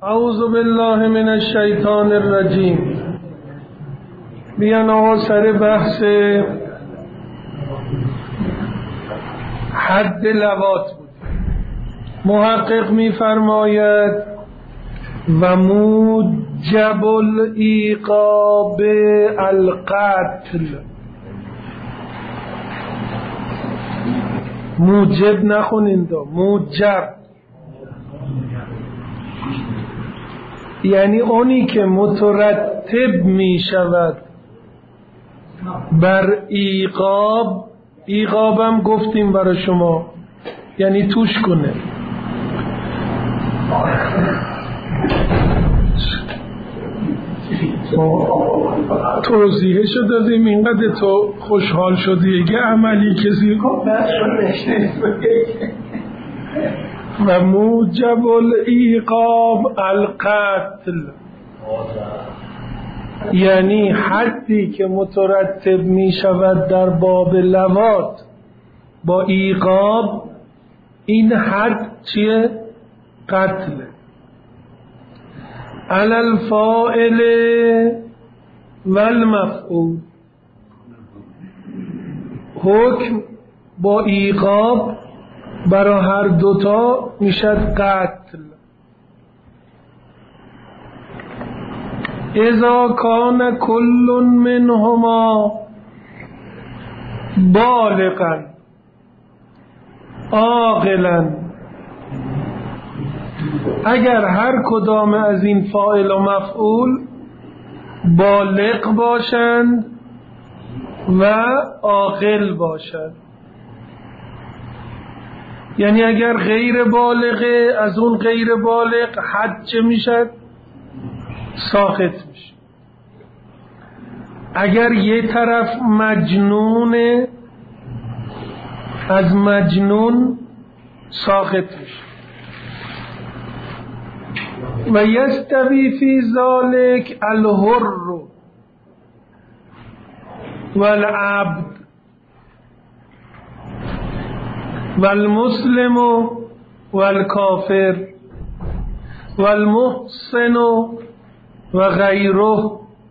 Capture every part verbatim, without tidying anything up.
اعوذ بالله من الشیطان الرجیم. بیان آقا سر بحث حد لواط بود. محقق می فرماید و موجب الایقاب القتل. موجب نخونین دو، موجب یعنی اونی که مترتب می شود بر ایقاب. ایقابم گفتیم برای شما یعنی توش کنه. توضیحشو دادیم، اینقدر تو خوشحال شدی اگه عملی کسی و موجب الایقاب القتل یعنی حدی که مترتب می شود در باب لواط با ایقاب، این حد چیه؟ قتل. علی الفاعل والمفعول، حکم با ایقاب برای هر دوتا میشد قتل. اذا کان کل منهما بالغا عاقلا، اگر هر کدام از این فاعل و مفعول بالغ باشند و عاقل باشند. یعنی اگر غیر بالغه از اون غیر بالغ حد چه میشد؟ ساقط میشه. اگر یه طرف مجنونه از مجنون ساقط میشه. و یستوی فی ذلک الحر والعبد والمسلم والکافر والمحسن و غیره.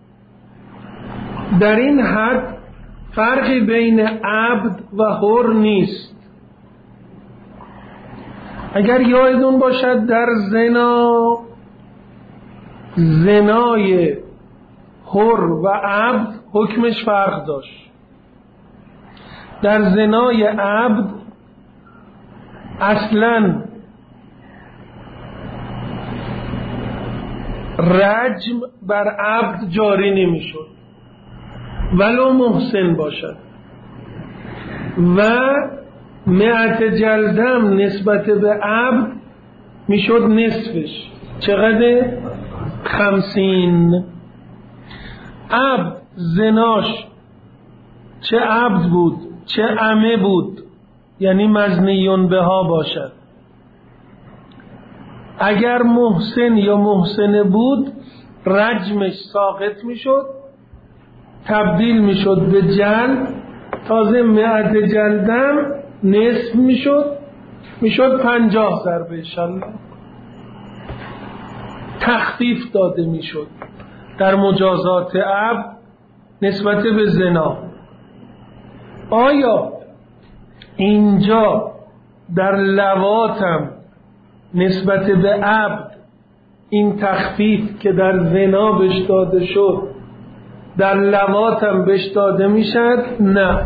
در این حد فرقی بین عبد و حر نیست. اگر یادتون باشد در زنا، زنای حر و عبد حکمش فرق داشت. در زنای عبد اصلاً رجم بر عبد جاری نمی شد ولو محسن باشد، و مئت جلدم نسبت به عبد می شد نصفش. چقدر؟ خمسین. عبد زناش چه عبد بود چه امه بود، یعنی مزنیون بها باشد، اگر محسن یا محسنه بود رجمش ساقط می شد، تبدیل می شد به جلد. تازه مئت جلدم نصف می شد، می شد پنجاه ضربه انشالله. تخفیف داده می شد در مجازات عبد نسبت به زنا. آیا اینجا در لواطم نسبت به عبد این تخفیف که در زنا بهش داده شد در لواطم بهش داده میشد؟ نه.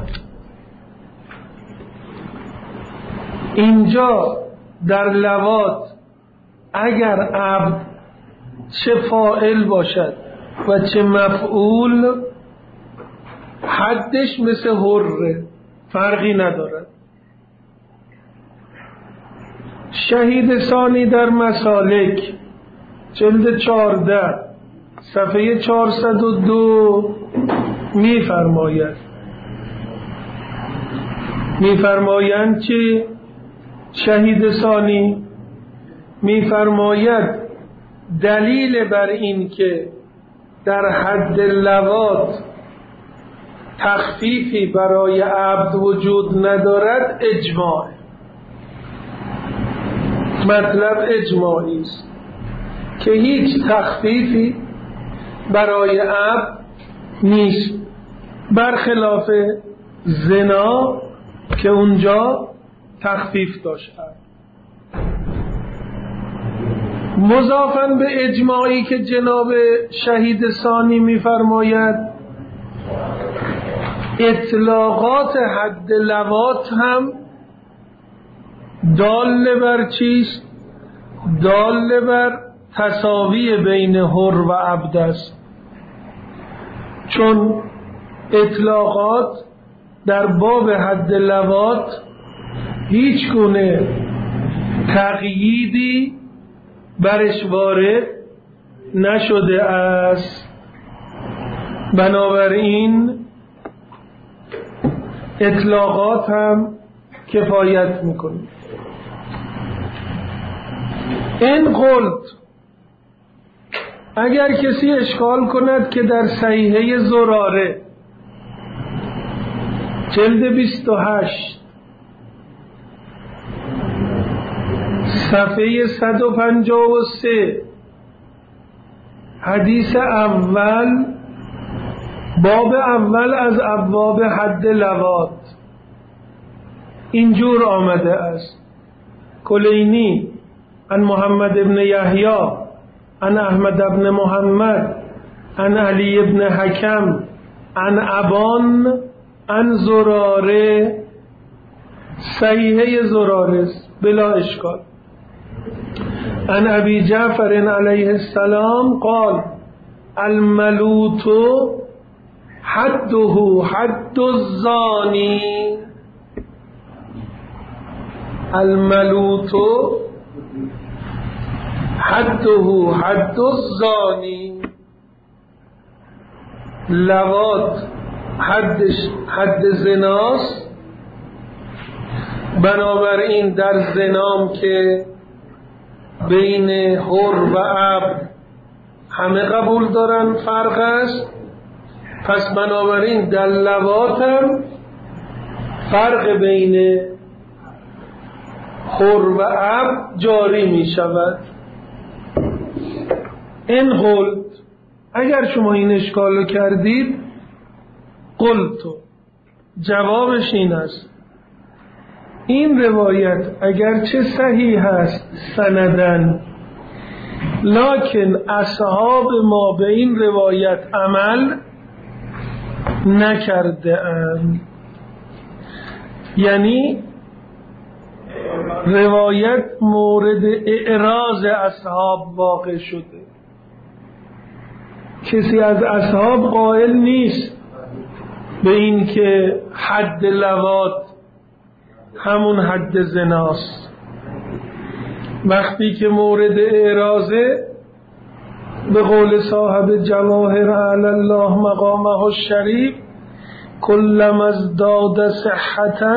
اینجا در لواط اگر عبد چه فاعل باشد و چه مفعول حدش مثل حره، فرقی ندارد. شهید ثانی در مسالک جلد چهارده صفحه چهارصد و دو می فرماید می فرمایند چه؟ شهید ثانی می فرماید دلیل بر این که در حد لواط تخفیفی برای عبد وجود ندارد اجماع. مطلب اجماعی است که هیچ تخفیفی برای عبد نیست، برخلاف زنا که اونجا تخفیف داشت. مضافاً به اجماعی که جناب شهید ثانی می‌فرماید، اطلاقات حد لواط هم دال بر چیست؟ دال بر تساوی بین حر و عبد است، چون اطلاقات در باب حد لواط هیچ گونه تقییدی برش وارد نشده است. بنابراین اطلاقات هم کفایت میکنه. این قلت اگر کسی اشکال کند که در صحیحه زراره جلد بیست و هشت صفحه صد و پنجاه و سه حدیث اول باب اول از ابواب حد لواط اینجور آمده است: کلینی عن محمد ابن یحیی عن احمد ابن محمد عن علی ابن حکم عن ابان عن زراره. صحیحه زراره بلا اشکال. عن ابی جعفر علیه السلام قال الملوط حده حد الزانی. الملوط حده حد الزانی. لواط حدش حد زناست، بنابراین در زنام که بین حر و عبد همه قبول دارن فرق است، پس بنابراین در لواط هم فرق بین حر و عبد جاری می شود. این قلت اگر شما این اشکالو کردید، قلتو جوابش این است: این روایت اگرچه صحیح است سندن، لکن اصحاب ما به این روایت عمل نکرده اند. یعنی روایت مورد اعراض اصحاب واقع شده. کسی از اصحاب قائل نیست به این که حد لواط همون حد زناست. وقتی که مورد اعراضه، به قول صاحب جواهر علی الله مقامه الشریف، کلما ازداد صحتا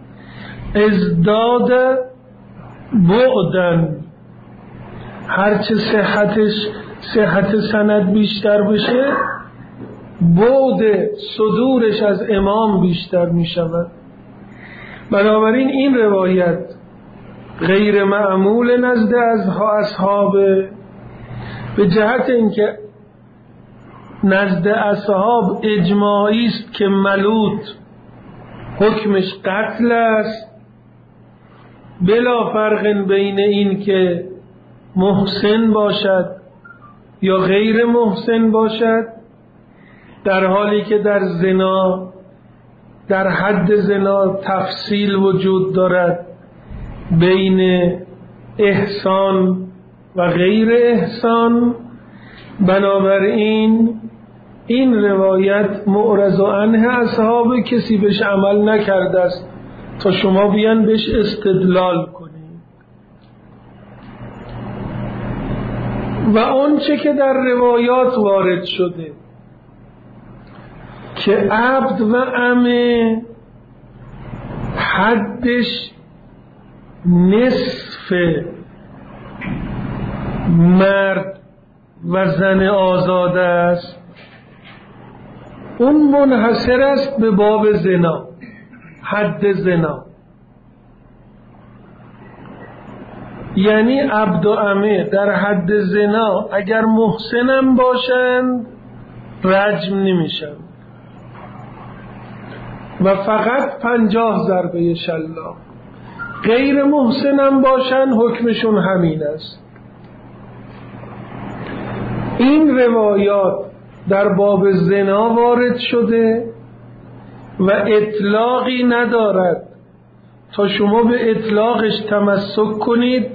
ازداد بعدا. هرچه صحتش صحت سند بیشتر بشه، بعد صدورش از امام بیشتر می شود. بنابراین این روایت غیر معمول نزد از اصحاب، به جهت اینکه نزد اصحاب اجماعی است که ملوط حکمش قتل است، بلا فرق بین این که محسن باشد یا غیر محسن باشد، در حالی که در زنا، در حد زنا تفصیل وجود دارد بین احسان و غیر احسان. بنابراین این روایت معرض عنه اصحاب کسی بهش عمل نکرده است تا شما بیان بهش استدلال کنید. و آنچه که در روایات وارد شده که عبد و امه حدش نصف مرد و زن آزاده است، اون منحصر است به باب زنا، حد زنا. یعنی عبد و امه در حد زنا اگر محسنم باشند رجم نمیشن و فقط پنجاه ضربه شلاق. غیر محسنم باشن حکمشون همین است. این روایات در باب زنا وارد شده و اطلاقی ندارد تا شما به اطلاقش تمسک کنید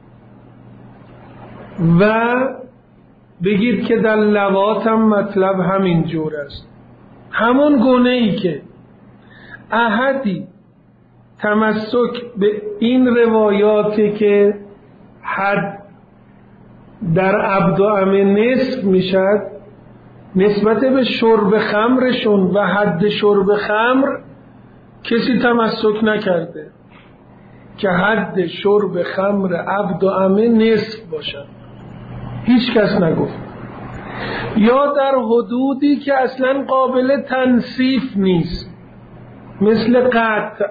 و بگید که در لواط هم مطلب همین جور است. همون گونه ای که احدی تمسک به این روایاتی که حد در عبد و امه نصف میشد نسبت به شرب خمرشون و حد شرب خمر کسی تمسک نکرده که حد شرب خمر عبد و امه نصف باشد، هیچ کس نگفت. یا در حدودی که اصلا قابل تنصیف نیست، مثل قطع،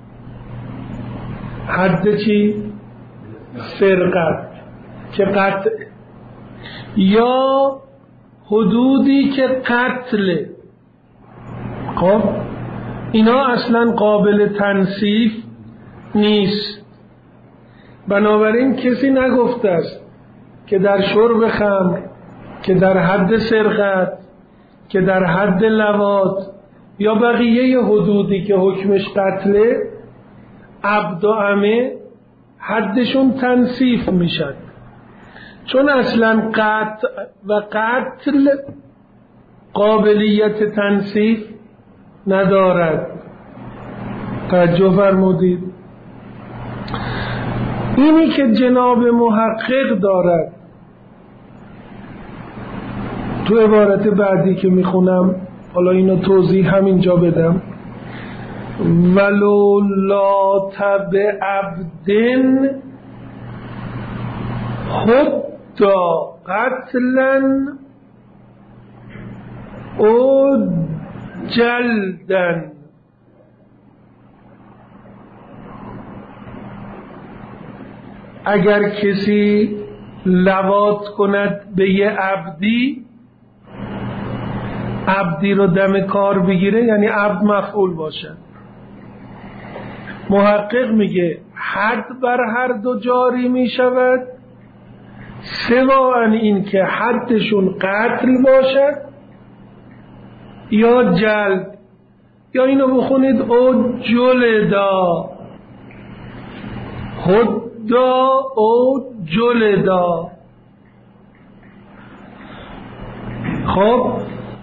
حد چی؟ سرقت که قطع، یا حدودی که قتل. خب اینا اصلا قابل تنصیف نیست. بنابراین کسی نگفته است که در شرب خمر، که در حد سرقت، که در حد لواط یا بقیه حدودی که حکمش قتله عبد و امه حدشون تنصیف میشد، چون اصلا قطع و قتل قابلیت تنصیف ندارد. توجه فرمودید؟ اینی که جناب محقق دارد تو عبارت بعدی که میخونم، حالا اینو توضیح همینجا بدم، ولو لات به عبدن حدا قتلا او جلدن. اگر کسی لواط کند به یه عبدی، عبدی رو دم کار بگیره یعنی عبد مفعول باشه، محقق میگه حد بر هر دو جاری میشود سواء این که حدشون قتل باشد یا جلد، یا اینو بخونید او جلدا، حدا او جلدا. خب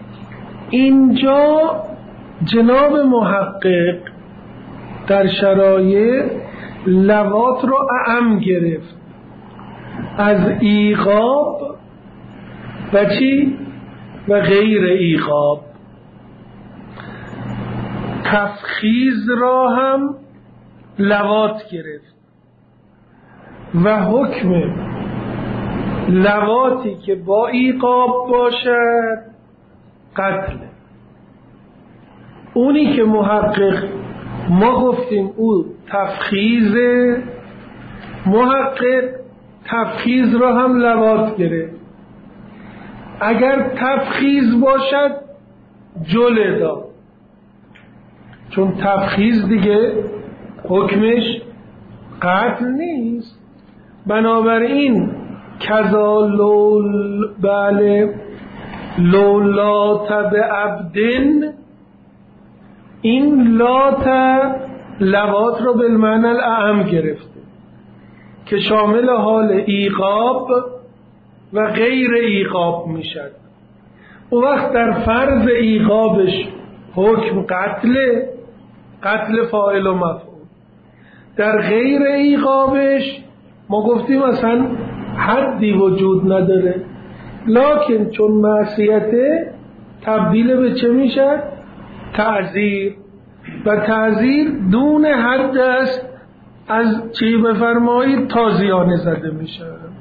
اینجا جناب محقق در شرایط لواط رو اعم گرفت از ایقاب و چی؟ و غیر ایقاب. تفخیز را هم لواط گرفت و حکم لواطی که با ایقاب باشد قتل. اونی که محقق ما گفتیم او تفخیز، محقق تفخیز را هم لواط گرفت. اگر تفخیز باشد جلدا، چون تفخیز دیگه حکمش قتل نیست. بنابراین کذا لول بله لولات به عبدن، این لات لواط رو بالمعنی الاعم گرفته که شامل حال ایقاب و غیر ایقاب میشد. او وقت در فرض ایقابش حکم قتل، قتل فاعل و مفعول، در غیر ایقابش ما گفتیم اصلا حدی وجود نداره، لکن چون معصیته تبدیل به چه میشه؟ تعزیر. و تعزیر دون حد است، از چی بفرمایید؟ تازیانه زده میشه.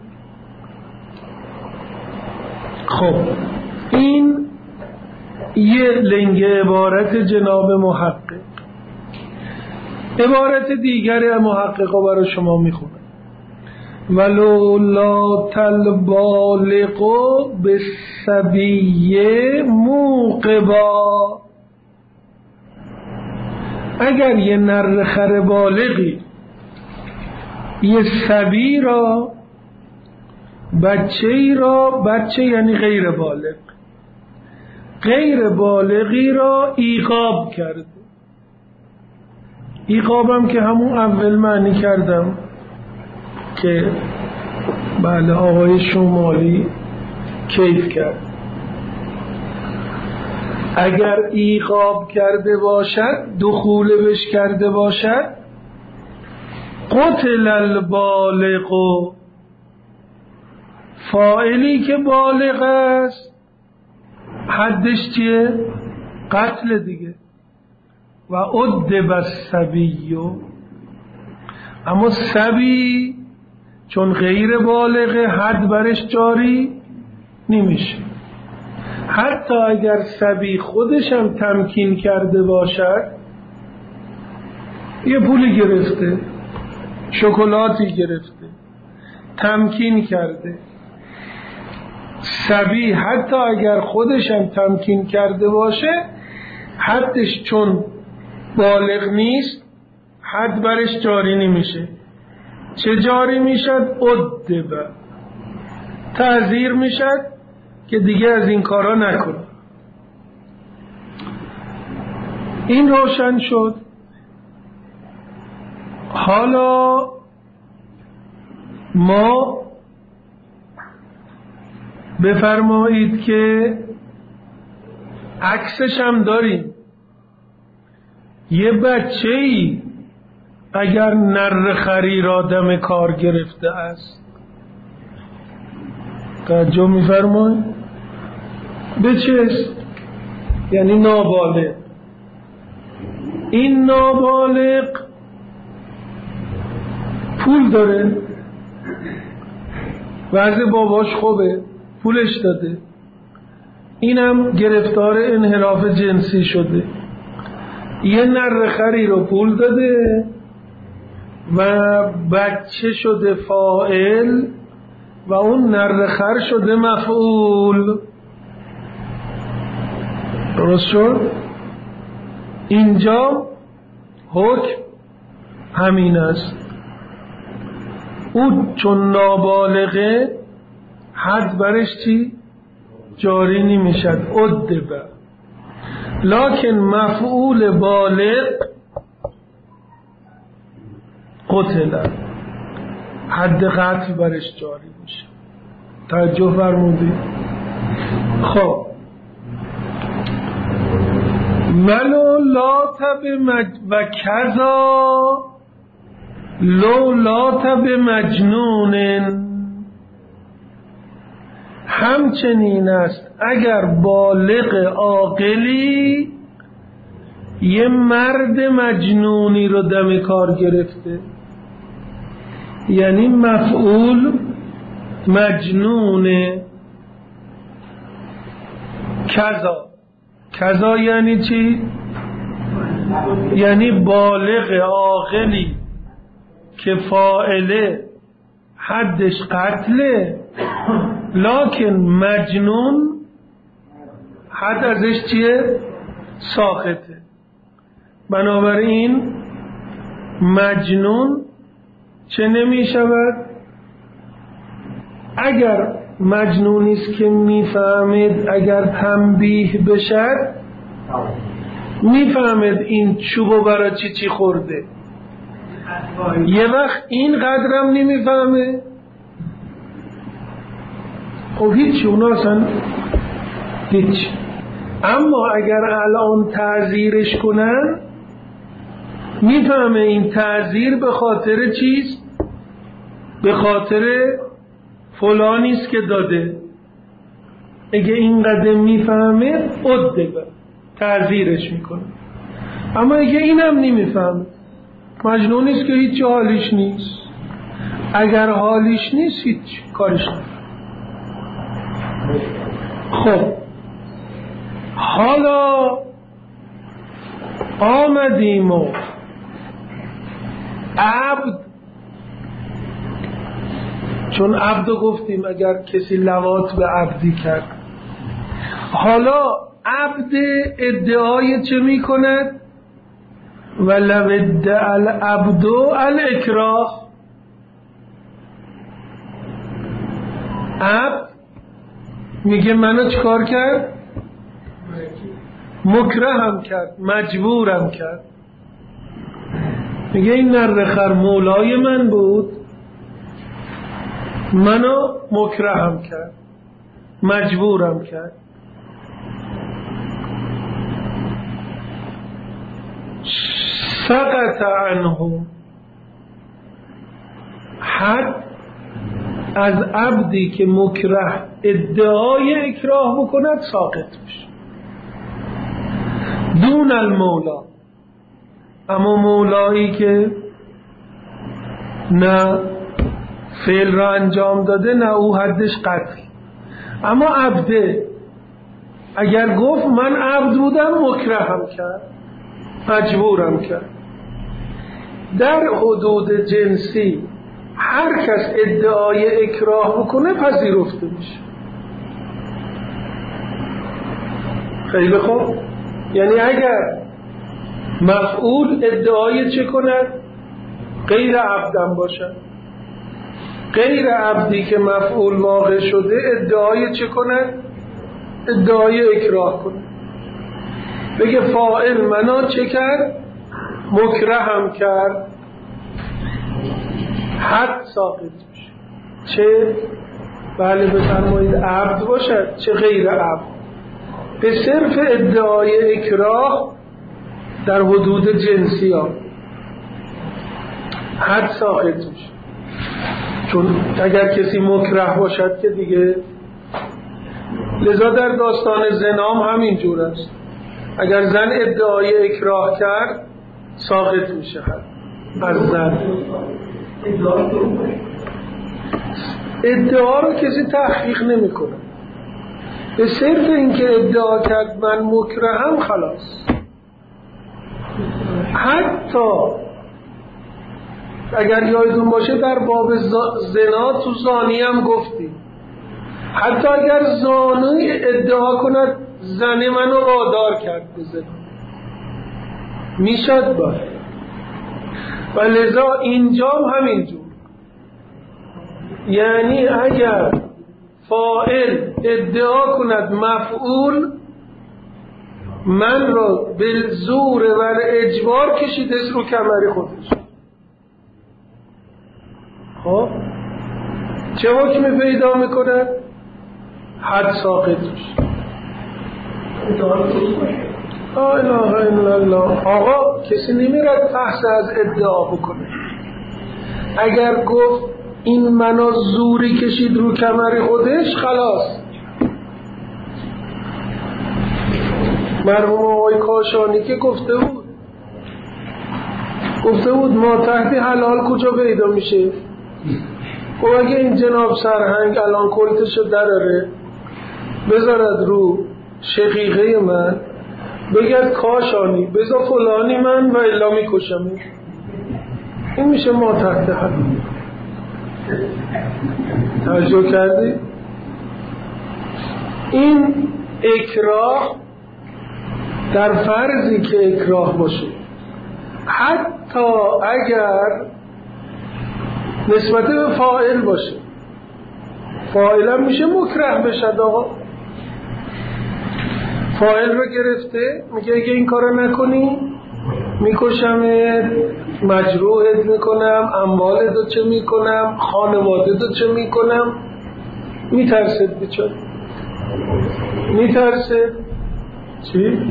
خب این یه لنگ عبارت جناب محقق. عبارت دیگر محقق رو برای شما میخونم. ولو لا تلبالغ بالصبی موقبا، اگر یه نر خر بالغی یه صبی را، بچه ای را، بچه یعنی غیر بالغ، غیر بالغی را ایقاب کرده. ایقابم که همون اول معنی کردم که بله آقای شمالی کیف کرد. اگر ایقاب کرده باشد، دخول بش کرده باشد، قتل البالغ، فاعلی که بالغ است حدش چیه؟ قتل دیگه. و ادب الصبی، اما صبی چون غیر بالغه حد برش جاری نمیشه. حتی اگر صبی خودش هم تمکین کرده باشد، یه پولی گرفته، شکلاتی گرفته، تمکین کرده، صبی حتی اگر خودش هم تمکین کرده باشه، حدش چون بالغ نیست حد برش جاری نمیشه. چه جاری میشد؟ ادب، تعزیر میشد که دیگه از این کارا نکنه. این روشن شد. حالا ما بفرمایید که عکسش هم داریم. یه بچه‌ای اگر نر خری را دم کار گرفته است، توجه می‌فرمایید، به چیست؟ یعنی نابالغ. این نابالغ پول داره، وضع باباش خوبه، پولش داده، اینم گرفتار انحراف جنسی شده، یه نر خری رو پول داده و بچه شده فاعل و اون نر خر شده مفعول. درست شد؟ اینجا حکم همین است. او چون نابالغه حد برش چی؟ جاری نمیشد، ادب. لکن مفعول بالغ قتل، حد قتل برش جاری میشه. توجه فرمودید؟ خب ولو لا تب مج... و کذا لو لا تب مجنون، همچنین است اگر بالغ عاقلی یه مرد مجنونی رو دم کار گرفته، یعنی مفعول مجنونه. کذا، کذا یعنی چی؟ یعنی بالغ عاقلی که فاعله حدش قتله، لکن مجنون حد ازش چیه؟ ساقطه. بنابراین مجنون چه نمی شود؟ اگر مجنونیست که میفهمید اگر تنبیه بشد میفهمید این چوبو برای چی چی خورده، یه وقت این قدرم نمیفهمه، خب هیچ، اونا اصلا هیچ. اما اگر الان تعزیرش کنن میفهمه این تعزیر به خاطر چیست؟ به خاطر فلانیست که داده. اگه این قدر میفهمه ادب، تعزیرش میکنه. اما اگه اینم نمیفهمه، مجنونیست که هیچ حالیش نیست، اگر حالیش نیست هیچ کارش نیست. خب حالا آمدیم و عبد چون عبدو گفتیم اگر کسی لواط به عبدی کرد. حالا عبد ادعای چه میکند؟ ولو ادعا العبد الاکراه، عبد میگه منو چکار کرد؟ مکرهم کرد، مجبورم کرد. میگه این نرخر مولای من بود، منو مکرهم کرد، مجبورم کرد. سقط عنه، حد از عبدی که مکره ادعای اکراه بکند ساقط میشه. دون المولا، اما مولایی که نه فعل را انجام داده نه او حدش قتل. اما عبده اگر گفت من عبد بودم مکرهم کرد، مجبورم کرد. در حدود جنسی هر کس ادعای اکراه بکنه پذیرفته میشه. خیلی خوب، یعنی اگر مفعول ادعای چه کند؟ غیر عبدم باشد، غیر عبدی که مفعول واقع شده ادعای چه کند؟ ادعای اکراه کند. بگه فاعل منو چه کرد؟ مکرهم کرد، حد ساقط میشه. چه؟ بله بفرمایید عبد باشد چه غیر عبد، به صرف ادعای اکراه در حدود جنسی ها حد ساقط میشه. چون اگر کسی مکره باشد که دیگه، لذا در داستان زنام همین جور است. اگر زن ادعای اکراه کرد ساقط میشه حد از زن. ادعا رو کسی تحقیق نمی کنه، به صرف اینکه ادعا کرد من مکرهم خلاص. حتی اگر یادتون باشه در باب زنا تو زانی هم گفتیم، حتی اگر زانی ادعا کند زن منو وادار کرد به زنا میشد با. و لذا اینجا همینجور، یعنی اگر فاعل ادعا کند مفعول من رو به زور و اجبار کشیده رو کمر خودش، خب چه حکمی پیدا میکنه؟ حد ساقط میشه. لا اله الا الله. آقا کسی نمیرد بحث از ادعا بکنه. اگر گفت این منو زوری کشید رو کمر خودش خلاص. مرحوم آقای کاشانی که گفته بود گفته بود ما تحت حلال کجا پیدا میشه؟ خب اگه این جناب سرهنگ الان کلتشو دراره بذارد رو شقیقه من بگرد کاشانی بذار فلانی من و الا میکشمش، این میشه ما تحت حلال. توجه کردی؟ این اکراه در فرضی که اکراه باشه، حتی اگر نسبت به فاعل باشه، فاعل هم میشه مکره بشد. آقا فاعل رو گرفته میگه اگه این کارو نکنی میکشمت، مجروحت میکنم، اموالتو چه میکنم، خانوادتو چه میکنم. میترسد بیچاره، میترسد چی؟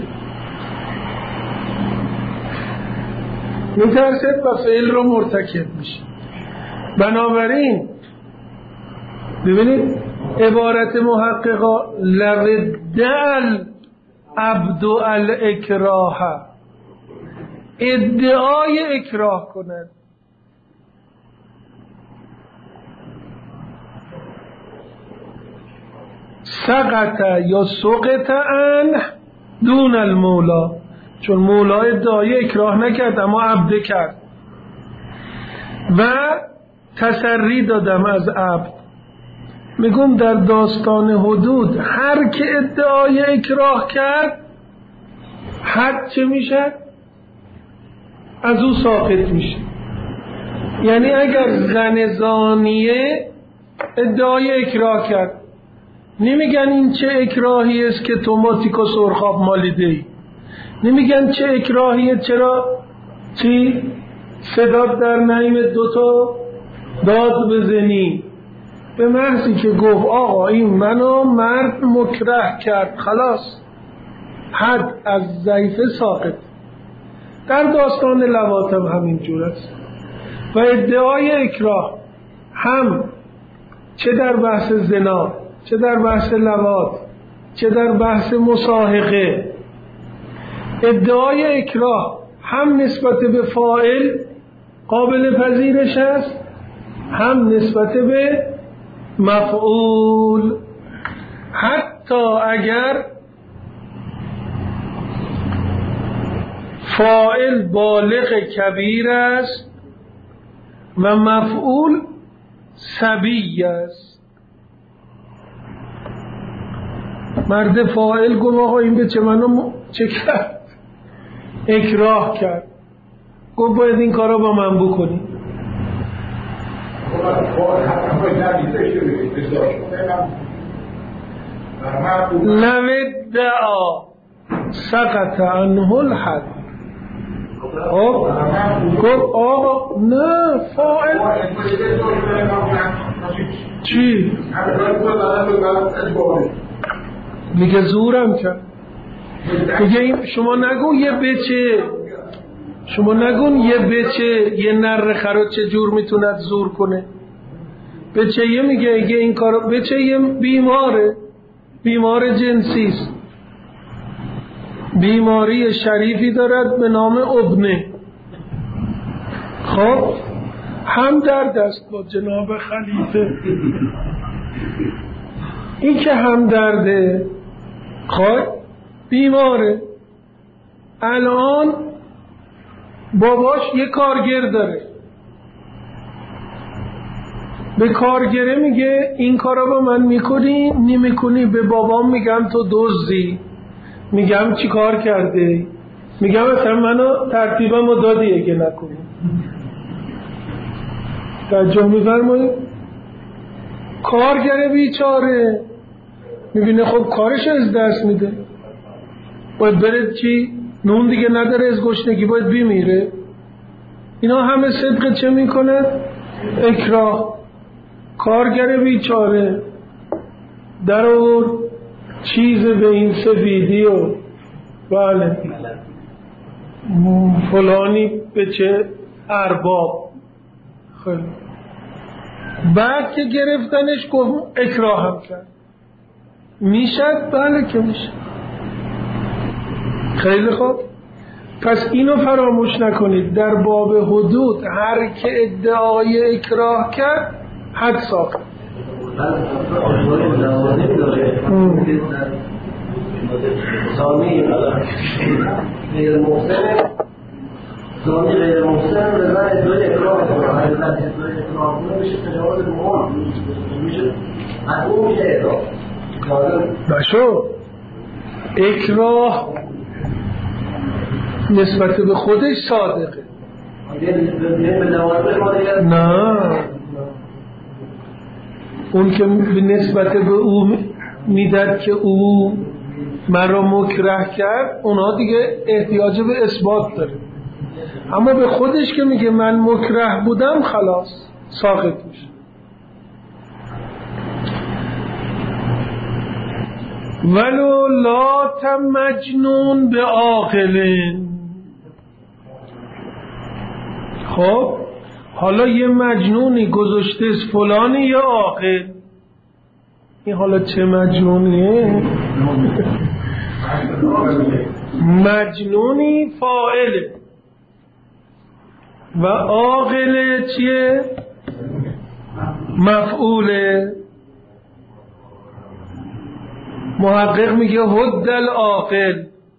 میترسد و فعل رو مرتکب میشه. بنابراین ببینید عبارت محققا لودل عبد الاکراه، ادعای اکراه کند. سقط یا سقط عنه دون المولا، چون مولا ادعای اکراه نکرد اما عبد کرد. و تسری دادم از عبد، میگم در داستان حدود هر که ادعای اکراه کرد حد چه میشه؟ از او ساقط میشه. یعنی اگر زن زانیه ادعای اکراه کرد، نمیگن این چه اکراهی است که تو ماتیکا سرخاب مالیده ای، نمیگن چه اکراهیه چرا چی صدات در نیم دوتا داد بزنی، به محضی که گفت آقا این منو مرد مکره کرد خلاص حد از ضعیفه ساقط. در داستان لواطم همین جور است. و ادعای اکراه هم چه در بحث زنا، چه در بحث لواط، چه در بحث مصاحقه، ادعای اکراه هم نسبت به فاعل قابل پذیرش است، هم نسبت به مفعول. حتی اگر فاعل بالغ کبیر است و مفعول صبی است. مرد فاعل گفت آقا این به چه منو چه کرد؟ اکراه کرد. گفت باید این کارا با من بکنی. لو ادعا سقط عنه الحد. خب گفت آقا نه فاعل چی؟ میگه زورم کرد. میگه شما نگو یه بچه، شما نگون یه بچه یه نر خرا چه جور میتوند زور کنه. بچه یه میگه اگه این کارو، بچه یه بیماره، بیمار جنسی است، بیماری شریفی دارد به نام ابنه. خب هم درد است با جناب خلیفه. این که هم درده خب بیماره، الان باباش یه کارگر داره، به کارگره میگه این کارا با من میکنی نمیکنی. به بابام میگم تو دزدی، میگم چی کار کرده، میگم مثلا منو ترتیبم رو دادی اگه نکنی. توجه میفرمایید؟ کارگر بیچاره میبینه خب کارش از دست میده، باید بره چی نون دیگه نداره، از گشنگی باید بیمیره. اینا همه صدق چه میکنه؟ اکراه. کارگر بیچاره در آورد چیز به این سفیدی و بله فلانی به چه ارباب. خیلی بعد که گرفتنش گفت اکراه هم کرد. میشد؟ بله که میشه. خیلی خوب، پس اینو فراموش نکنید، در باب حدود هر که ادعای اکراه کرد حد ساخت. زانی غیر محسن زانی غیر محسن به من ادعای اکراه کنه، هر وقت ادعای اکراه کنه میشه تجاوز مهم، میشه از اون میشه ادعا بشو. اکراه نسبت به خودش صادقه، نه اون که نسبت به او میدد که او مرا مکره کرد اونا دیگه احتیاج به اثبات داره، اما به خودش که میگه من مکره بودم خلاص ساقط میشه. ولو لات مجنون به عاقلین. خب حالا یه مجنونی گذاشته از فلانی یا عاقل، این حالا چه مجنونیه؟ مجنونی فاعله و عاقل چیه؟ مفعوله. محقق میگه حد العاقل،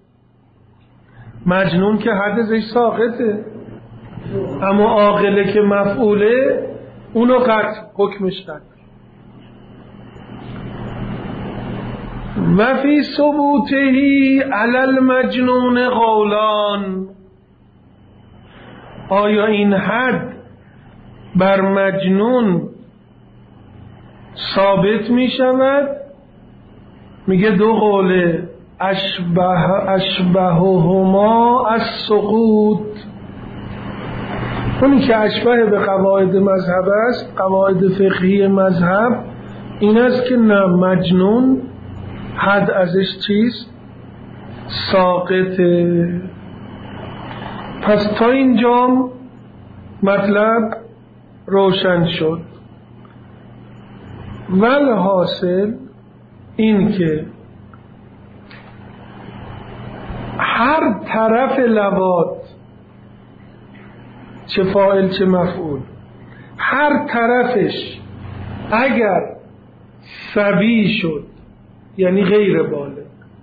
مجنون که حدش ساقطه، اما عاقله که مفعوله اونو قطع حکمش قطع. و فی ثبوتهی علی المجنون قولان. آیا این حد بر مجنون ثابت می شود؟ میگه دو قوله، اشبه اشبههما السقوط. اونی که اشبه به قواعد مذهب است، قواعد فقهی مذهب، این است که نه، مجنون حد ازش چیست؟ ساقطه. پس تا اینجا مطلب روشن شد. والحاصل این که هر طرف لواط، چه فاعل چه مفعول، هر طرفش اگر صبی شد یعنی غیر بالغ،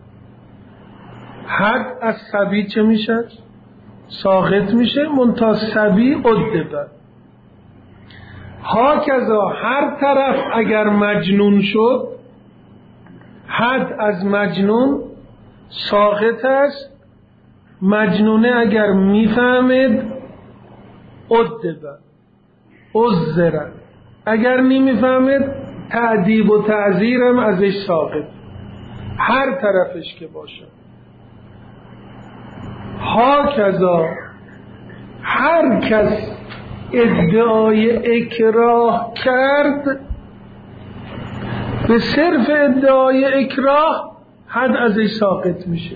حد از صبی چه میشه؟ ساقط میشه. منتها صبی ادبه. هاکذا هر طرف اگر مجنون شد، حد از مجنون ساقط است. مجنونه اگر میفهمد ادبه عذره، اگر نمیفهمد تعذیب و تعذیرم ازش ساقط، هر طرفش که باشه. هاکذا هر کس ادعای اکراه کرد، به صرف ادعای اکراه حد ازش ساقط میشه.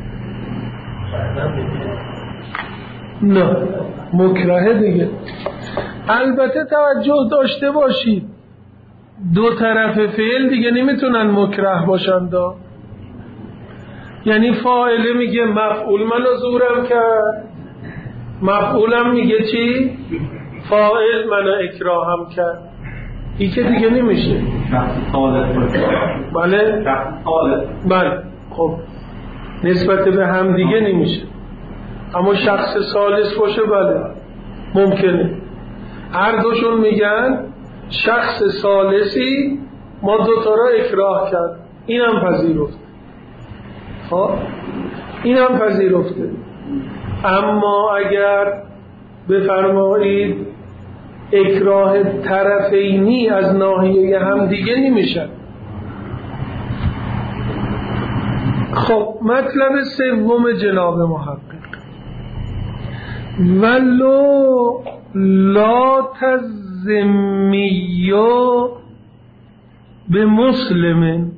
نه مکرهه دیگه. البته توجه داشته باشید، دو طرف فعل دیگه نمیتونن مکره باشن دا. یعنی فاعله میگه مفعول منو زورم کرد، مفعولم میگه چی؟ فاعل منو اکراهم کرد. این که دیگه نمیشه. بله؟ بله. خب نسبت به هم دیگه نمیشه، اما شخص ثالث باشه بله ممکنه. هر دوشون میگن شخص ثالثی ما دوتا را اکراه کرد، اینم پذیرفت. خب اینم پذیرفته. اما اگر بفرمایید اکراه طرفینی از ناحیه هم دیگه نمیشه. خب مطلب سوم جناب محقق، ولو لا تزمیو به مسلم.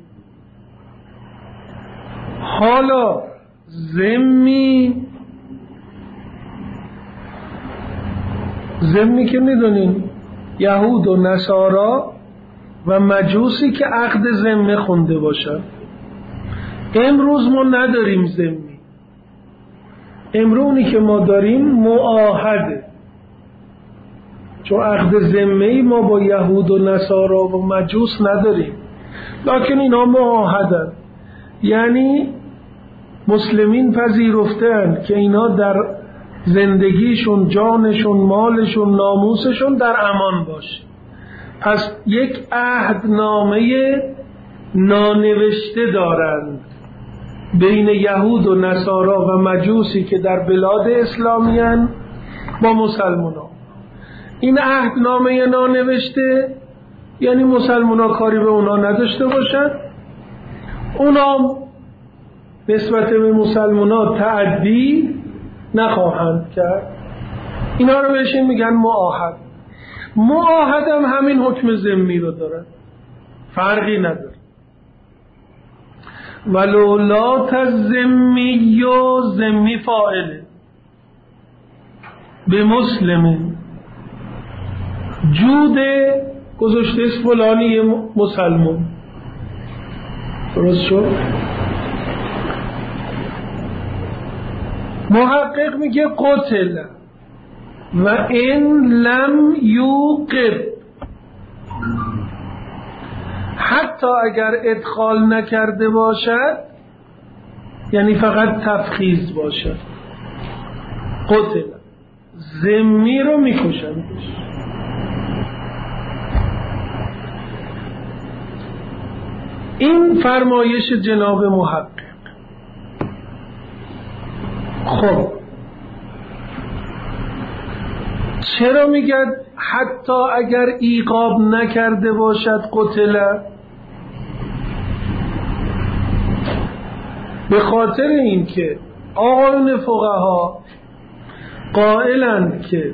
حالا زمی، زمی که میدونین یهود و نصارا و مجوسی که عقد ذمه خونده باشن. امروز ما نداریم ذمی، امرونی که ما داریم معاهده، چون عقد ذمه‌ای ما با یهود و نصارا و مجوس نداریم، لکن اینا معاهدن. یعنی مسلمین پذیرفتن که اینا در زندگیشون، جانشون، مالشون، ناموسشون در امان باشه. پس یک عهدنامه نانوشته دارند بین یهود و نصارا و مجوسی که در بلاد اسلامی هستند با مسلمانان. این عهدنامه نانوشته یعنی مسلمانان کاری به اونا نداشته باشند، اونا نسبت به مسلمانان تعدی نخواهند کرد. اینا رو بهشون میگن معاهد. معاهد هم همین حکم ذمی رو داره، فرقی نداره. ولو لا تزمی و ذمی فاعله به مسلم جود گذاشته است فلانی مسلمان. درست شد؟ محقق میگه قتل و این لم یوقب، حتی اگر ادخال نکرده باشد، یعنی فقط تفخیص باشد، قتل ذمی رو میکشندش. این فرمایش جناب محقق. خب چرا میگه حتی اگر ایقاب نکرده باشد قتل؟ به خاطر این که آقایون فقها قائلند که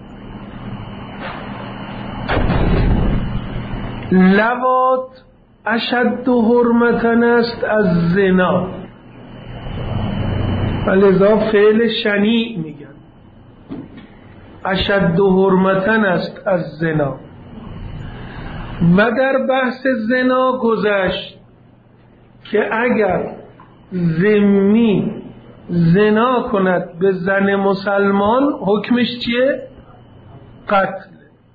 لواط اشد حرمتن است از زنا و لذا فعل شنیع میگن اشد حرمتن است از زنا. و در بحث زنا گذشت که اگر ذمی زنا کند به زن مسلمان حکمش چیه؟ قتل.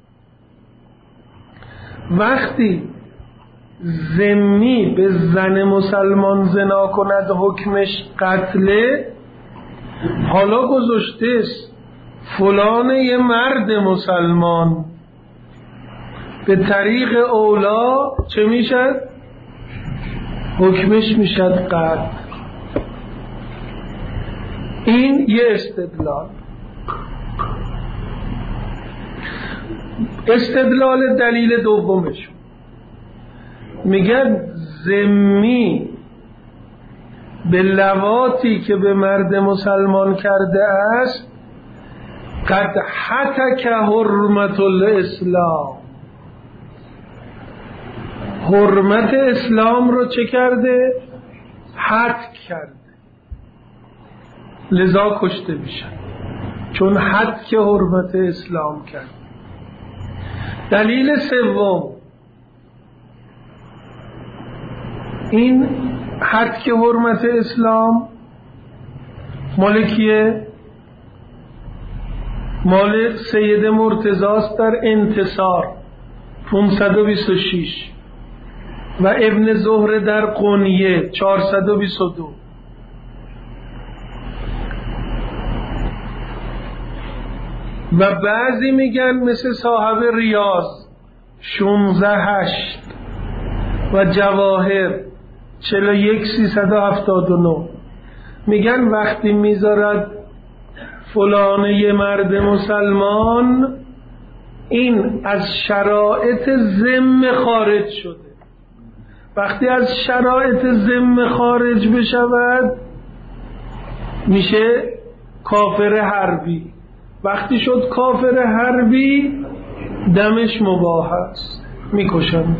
وقتی ذمی به زن مسلمان زنا کند حکمش قتله، حالا گذاشته فلان یه مرد مسلمان به طریق اولا چه میشد؟ حکمش میشد قتل. این یه استدلال. استدلال دلیل دومش میگن ذمی به لواطی که به مرد مسلمان کرده است قد حتک حرمت الاسلام، حرمت اسلام رو چه کرده؟ حتک کرده، لذا کشته میشن چون حتک حرمت اسلام کرد. دلیل سوم، این حتک حرمت اسلام مال کیه؟ مال سید مرتضی است در انتصار پانصد و بیست و شش و ابن زهره در قنیه چهارصد و بیست و دو. و بعضی میگن مثل صاحب ریاض شانزده هشت و جواهر چهل و یک سیصد و هفتاد و نه میگن وقتی میذارد فلانه مرد مسلمان، این از شرایط ذم خارج شده. وقتی از شرایط ذم خارج بشود میشه کافر حربی. وقتی شد کافر حربی دمش مباح است، میکشن.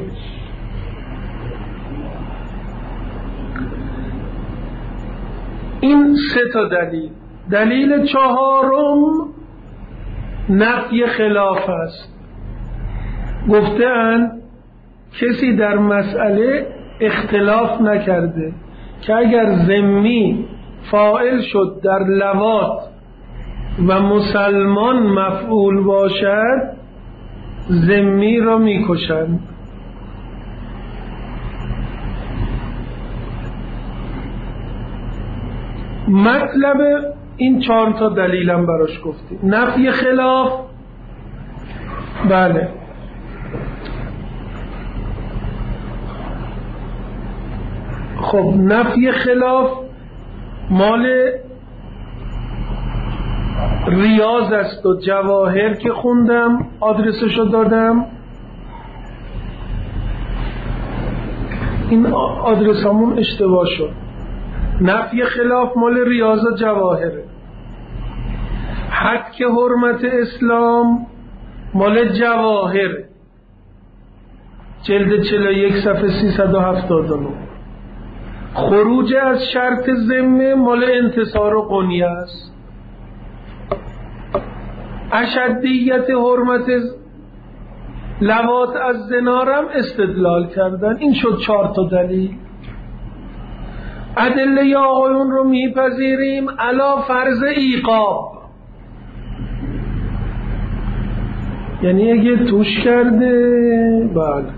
این سه تا دلیل. دلیل چهارم نفی خلاف است. گفته‌اند کسی در مسئله اختلاف نکرده که اگر ذمی فاعل شد در لواط و مسلمان مفعول باشد ذمی را میکشند. مطلب این چهار تا دلیلم براش گفتیم. نفی خلاف، بله، خب نفی خلاف مال ریاض است و جواهر که خوندم آدرسشو دادم. این آدرس همون اشتباه شد. نفی خلاف مال ریاض و جواهره. حتک حرمت اسلام مال جواهره، جلد چهل و یک صفحه سیصد و هفتاد و نه. خروج از شرط ذمه مال انتصار و قنیه است. اشدیت حرمت لواط از زنارم استدلال کردن. این شد چهار تا دلیل. ادله آقایون رو میپذیریم علا فرض ایقاب، یعنی اگه توش کرده بله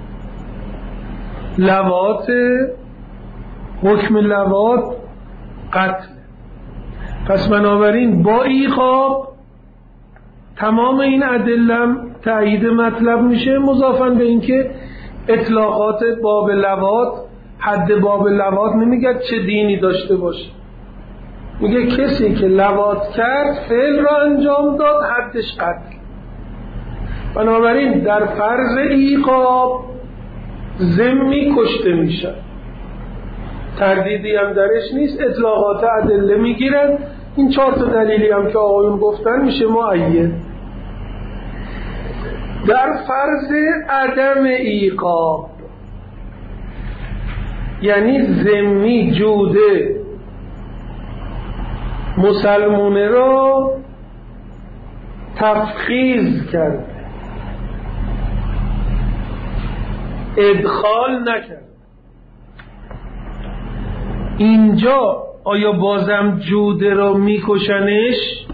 لواط، حکم لواط قتل. پس بنابراین با ایقاب تمام این ادلم تأیید مطلب میشه، مضافاً به اینکه اطلاقات باب لواط حد باب لواط نمیگه چه دینی داشته باشه، میگه کسی که لواط کرد فعل را انجام داد حدش قتل. بنابراین در فرض ایقاب ذمی کشته میشه، تردیدی هم درش نیست، اطلاقات ادله میگیرن. این چهار تا دلیلی هم که آقایون گفتن میشه مؤید. در فرض عدم ایقاب یعنی ذمی جوده مسلمونه را تفخیز کرد، ادخال نکرد، اینجا آیا بازم جوده را میکشنش؟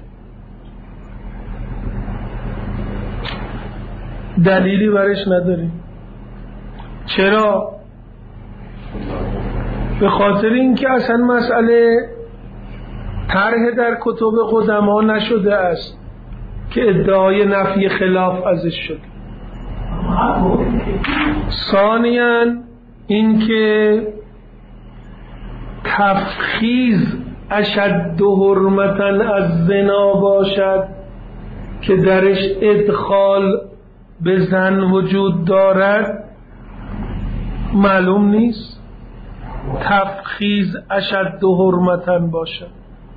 دلیلی برش نداریم. چرا؟ به خاطر اینکه اصلا مسئله طرح در کتب قدما نشده است که ادعای نفی خلاف ازش شد. ثانیاً اینکه تفخیز اشد حرمتاً از زنا باشد که درش ادخال به زن وجود دارد معلوم نیست. تفخیز اشد حرمتاً باشد،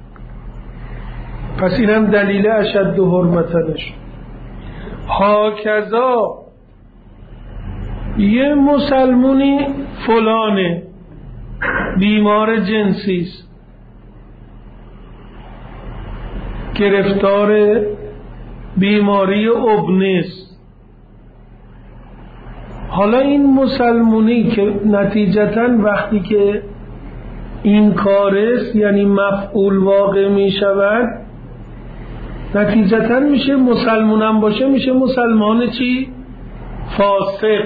پس اینم دلیل اشد حرمتنش. هاکذا یه مسلمونی فلانه بیمار جنسی است، گرفتار بیماری ابنه است. حالا این مسلمونی که نتیجتاً وقتی که این کارست یعنی مفعول واقع می شود، نتیجتاً میشه مسلمانم باشه میشه مسلمان چی؟ فاسق.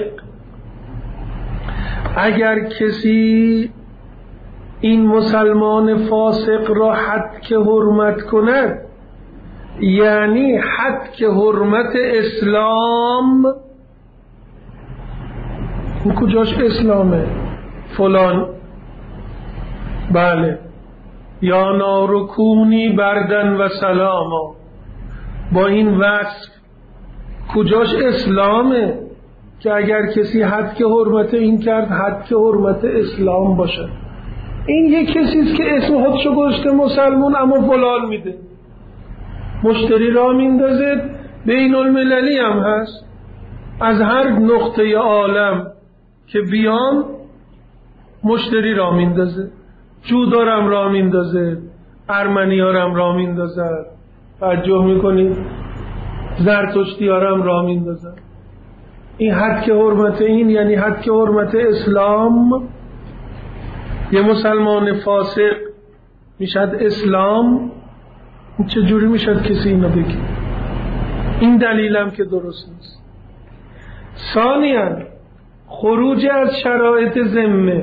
اگر کسی این مسلمان فاسق را حد که حرمت کند یعنی حد که حرمت اسلام، این کجاش اسلامه؟ فلان بله یا نارکونی بردن و سلاما، با این وصف کجاش اسلامه که اگر کسی حد که حرمت این کرد حد که حرمت اسلام باشه؟ این یک کسیست که اسم خودشو گذاشته مسلمون اما فلان میده، مشتری را میندازه، بین المللی هم هست، از هر نقطه عالم که بیام مشتری را میندازه، جودارم را میندازه، ارمنیارم را میندازه، توجه میکنید زرتشتیارم را میندازه. این حد که حرمت این یعنی حد که حرمت اسلام. یه مسلمان فاسق میشد اسلام؟ چجوری میشد کسی اینو بگه؟ این دلیلم که درست نیست. ثانیاً خروج از شرایط ذمه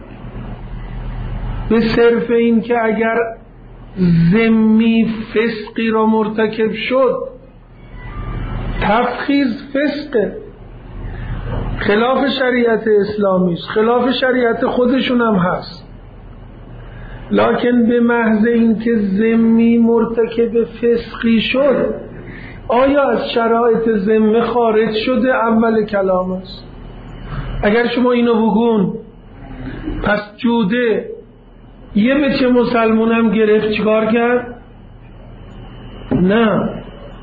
به صرف این که اگر ذمی فسقی را مرتکب شد، تفخیز فسقه، خلاف شریعت اسلامی است، خلاف شریعت خودشون هم هست، لکن به محض این که ذمی مرتکب فسقی شد آیا از شرایط ذمه خارج شده؟ اول کلام است. اگر شما اینو بگون پس جوده یه بچه مسلمونم گرفت چیکار کرد؟ نه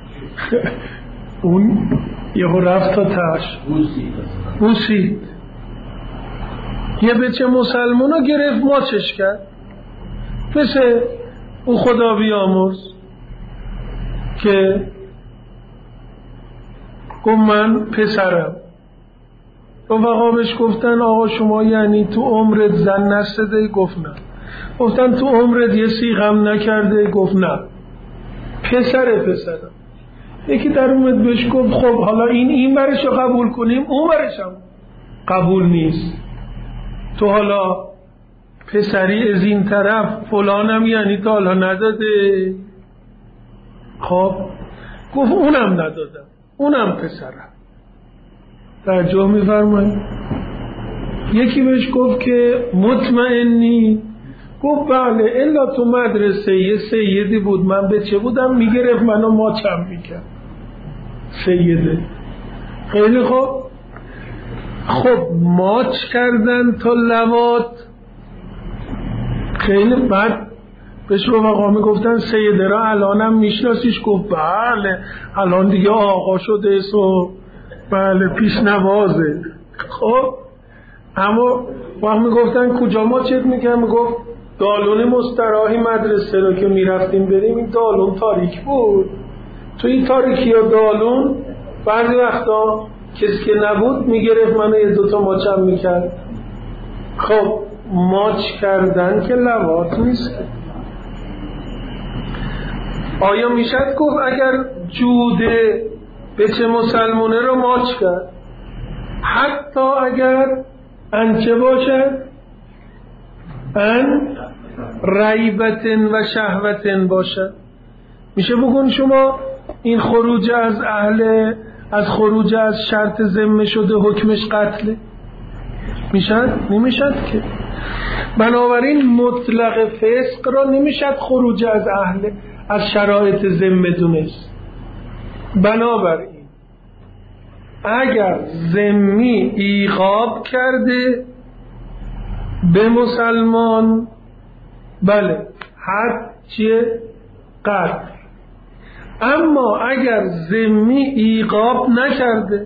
اون یهو رفت تا تاش بوسید. یه بچه مسلمونو گرفت ماچش کرد، مثل اون خدا بیامرز که گفت من پسرم، رفقا بهش گفتن آقا شما یعنی تو عمرت زن نستده؟ گفت نه. گفتن تو عمرت یه سیغم نکرده؟ گفت نه. پسره پسرم. یکی در اومد بهش گفت خب حالا این این برشو قبول کنیم اون برشم قبول نیست، تو حالا پسری از این طرف فلانم یعنی تا حالا نداده؟ خب گفت اونم ندادم، اونم پسرم. توجه می‌فرمایید؟ یکی بهش گفت که مطمئنی؟ گفت بله، الا تو مدرسه یه سیدی بود، من به چه بودم میگرفت منو ماچم میکرد. سیده خیلی خوب. خب ماچ کردن تا لوات. خیلی بعد بهش رفقا میگفتن سیده را الانم میشناسیش؟ گفت بله، الان دیگه آقا شده و بله پیشنوازه. خب اما وقت میگفتن کجا ماچت میکنم؟ میگفت دالون مستراحی مدرسه رو که میرفتیم بریم، این دالون تاریک بود، تو این تاریکی یا دالون بعضی وقتا کسی که نبود میگرفت منو یه دوتا ماچم میکرد. خب ماچ کردن که لوات نیست. آیا میشد گفت اگر جوده به چه مسلمونه رو ماچ کرد، حتی اگر انچه باشد، ان ریبتن و شهوتن باشد؟ میشه بگون شما این خروج از اهل از خروج از شرط ذمه شده حکمش قتله؟ میشد؟ نمیشد که. بنابراین مطلق فسق را نمیشد خروج از اهل از شرایط ذمه دونست. بنابراین اگر ذمی ایقاب کرده به مسلمان، بله حد چیه؟ قتل. اما اگر ذمی ایقاب نکرده،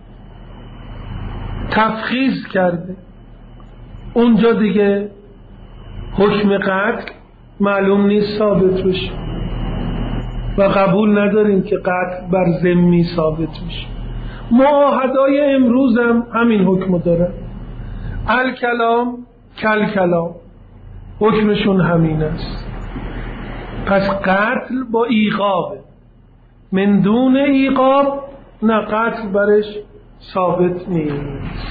تفخیذ کرده، اونجا دیگه حکم قتل معلوم نیست ثابت بشه و قبول نداریم که قتل بر ذمی ثابت بشه. معاهدای امروز هم همین حکم داره. الکلام کل کلام، حکمشون همین است. پس قتل با ایقابه، من دون ایقاب نه، قتل برش ثابت نیست.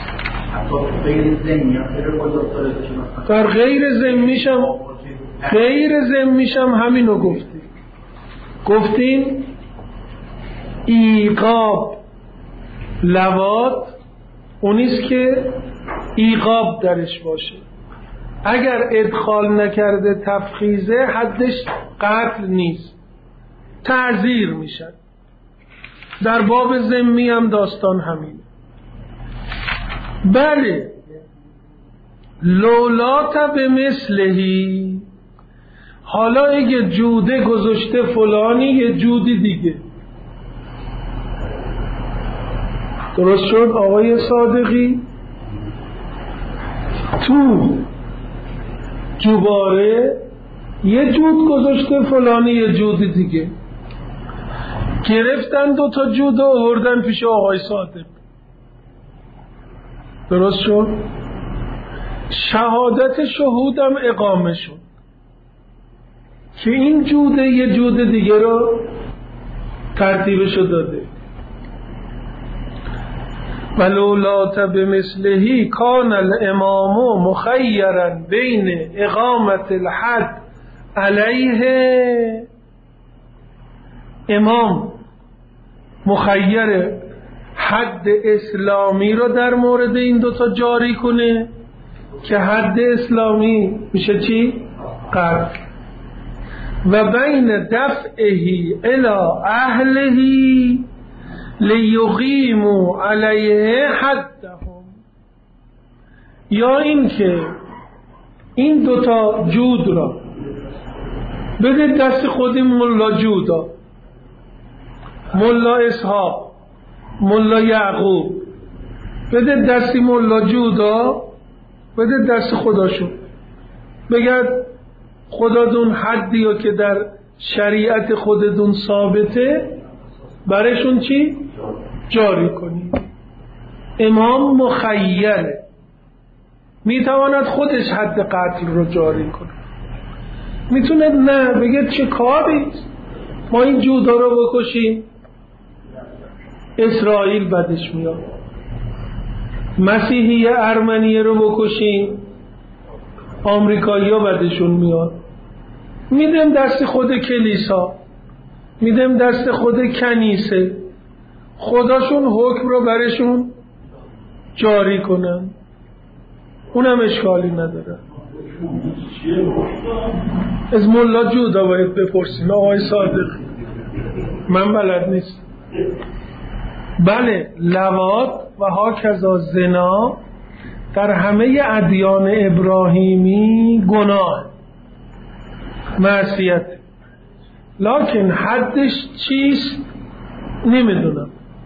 در غیر ذمیشم غیر ذمیشم همینو گفتیم. گفتیم ایقاب لوات اونیست که ایقاب درش باشه. اگر ادخال نکرده تفخیزه، حدش قتل نیست، تعزیر میشن. در باب ذمی هم داستان همینه. بله لولات به مثلهی. حالا اگه جوده گذاشته فلانی یه جودی دیگه، درست شد آقای صادقی؟ تو جوباره یه جود گذاشته فلانی یه جود دیگه، گرفتن دو تا جود و آوردن پیش آقای صادق، درست شد؟ شهادت شهودم اقامه شد که این جوده یه جود دیگه رو ترتیبشو داده. ولولات بمثلهی کان الامام مخیرا بین اقامت الحد علیه. امام مخیر حد اسلامی رو در مورد این دوتا جاری کنه که حد اسلامی میشه چی؟ قتل. و بین دفعهی الی اهلهی لیقیموا علیه حدهم، یا این که این دوتا جود را بده دست خود ملا جودا، ملا اسحاق، ملا یعقوب، بده دستی ملا جودا، بده دست خداشون، بگرد خدادون حدی رو که در شریعت خودتون ثابته برشون چی؟ جاری کنید. امام مخیره، میتواند خودش حد قتل رو جاری کنه، میتونه نه بگه چه کاری ما این جودا رو بکشیم، اسرائیل بدش میاد، مسیحی ارمنیه رو بکشیم، آمریکایی ها بدشون میاد، میدم دست خود کلیسا، میدم دست خود کنیسه، خداشون حکم رو برشون جاری کنن. اونم اشکالی نداره. از مولا جودا باید بپرسین آقای صادق، من بلد نیست. بله، لواط و هاکذا زنا در همه ادیان ابراهیمی گناه، معصیت، لکن حدش چیست نمیدونم.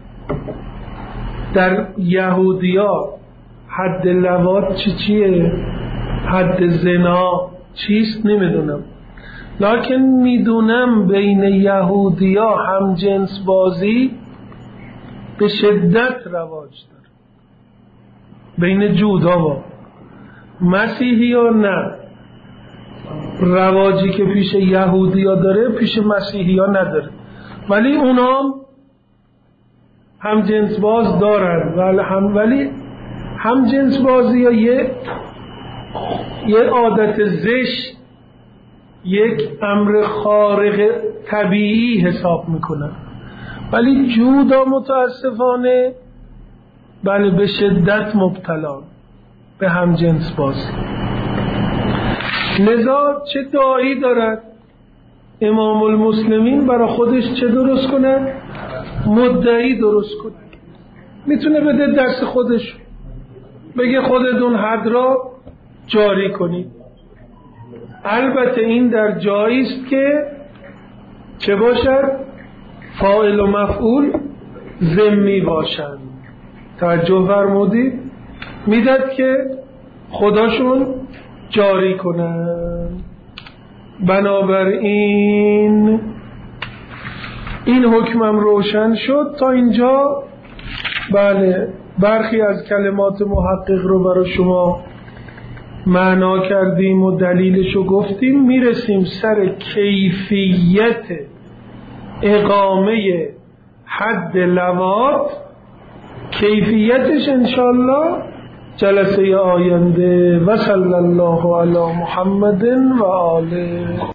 در یهودیا حد لواط چی چیه، حد زنا چیست نمیدونم، لکن میدونم بین یهودیا هم جنس بازی به شدت رواج داره، بین جودا و مسیحی ها نه. رواجی که پیش یهودی ها داره پیش مسیحی ها نداره، ولی اونا هم جنس باز دارن. ولی هم ولی هم جنس بازی ها یه یه عادت زشت، یک امر خارق طبیعی حساب میکنن، ولی جودا متاسفانه بله به شدت مبتلا به هم جنس بازی. لذا چه داعی دارد امام المسلمین برای خودش چه درست کنه؟ مدعی درست کنه. میتونه بده دست خودش، بگه خودتون حد را جاری کنید. البته این در جایی است که چه باشد؟ فاعل و مفعول ذمی باشند. توجه فرمودید؟ میداد که خداشون جاری کنن. بنابراین این حکمم روشن شد. تا اینجا بله برخی از کلمات محقق رو برای شما معنا کردیم و دلیلشو گفتیم. میرسیم سر کیفیت اقامه حد لواط، کیفیتش انشاءالله جلسه آینده. و صلی الله علی محمد و آله.